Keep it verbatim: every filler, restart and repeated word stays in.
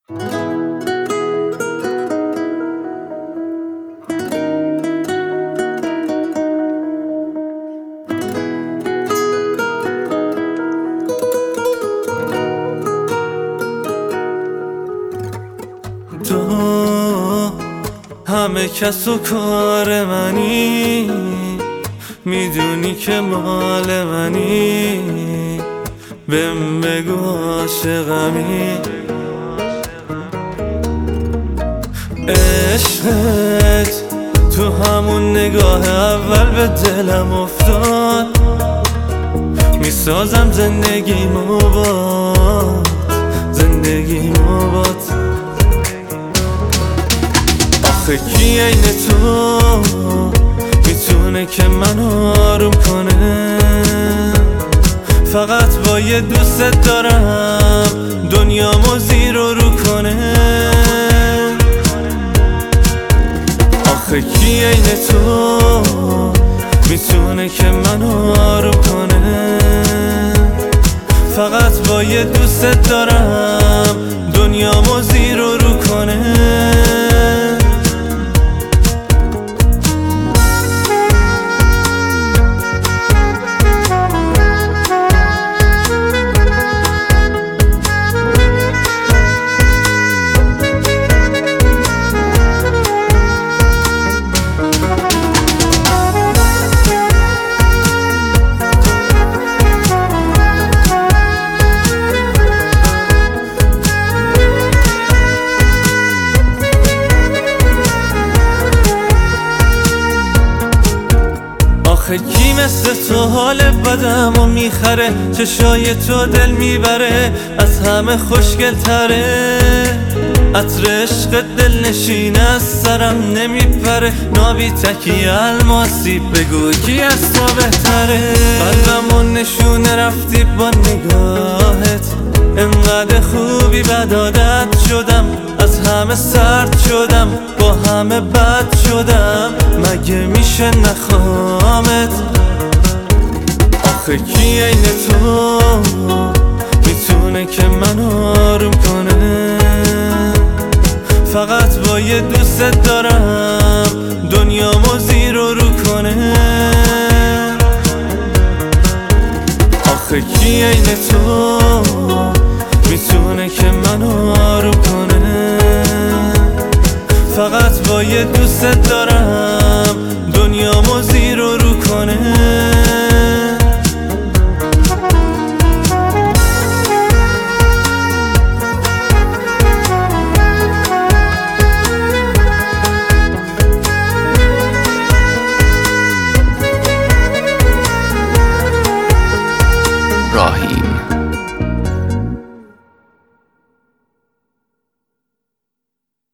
تو همه کس و کار منی، میدونی که مال منی، بهم بگو عاشقمی. عشقت تو همون نگاه اول به دلم افتاد، میسازم زندگیمو بات، زندگیمو بات. آخه کی عین تو میتونه که منو آروم کنه؟ فقط با یه دوست دارم دنیامو زیر و رو کنه. آخه کی عین تو میتونه که منو آروم کنه؟ فقط با یه دوست دارم دنیامو زیر و رو کنه. آخه کی مثل تو حال بدم و میخره؟ چشای تو دل میبره، از همه خوشگل تره. عطر عشق دل نشین از سرم نمیپره، نابی تکی الماسی بگو کی از تو بهتره؟ قلبمو نشونه رفتی با نگاهت، انقدر خوبی بد عادت شدم، از همه سرد شدم، با همه بد شدم، مگه میشه نخوامت؟ آخه کی عین تو میتونه که منو آروم کنه؟ فقط با یه دوست دارم دنیامو زیر و رو کنه. آخه کی عین تو میتونه که منو آروم کنه؟ فقط با یه دوست دارم